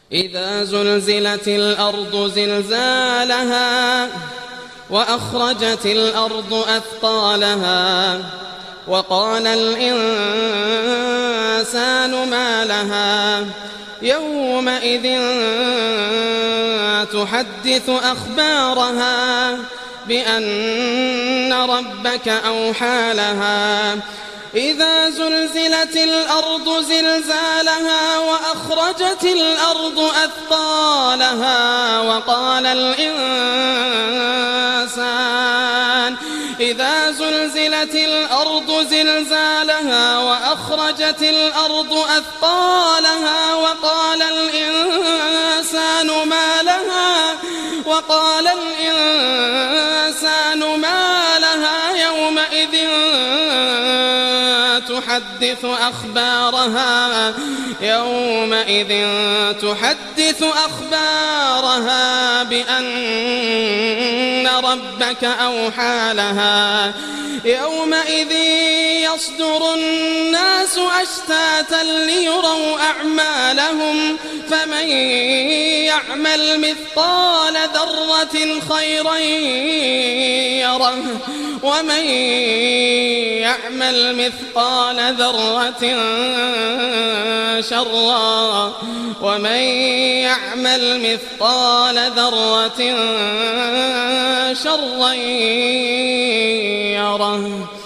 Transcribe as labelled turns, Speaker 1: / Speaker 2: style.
Speaker 1: إذا زلزلت الأرض زلزالها وأخرجت الأرض أثقالها وقال الإنسان ما لها يومئذ تحدث أخبارها بأن ربك أوحى لها إذا زلزلت الأرض زلزالها وأخرجت الأرض أثقالها وقال الإنسان إذا زلزلت الأرض زلزالها وأخرجت الأرض أثقالها وقال الإنسان ما لها يومئذ تحدث أخبارها بأن ربك أوحى لها يومئذ يصدر الناس أشتاتا ليروا أعمالهم فمن يعمل مثقال ذرة خيرا يره ومن يعمل مثقال ذرة شرا يره.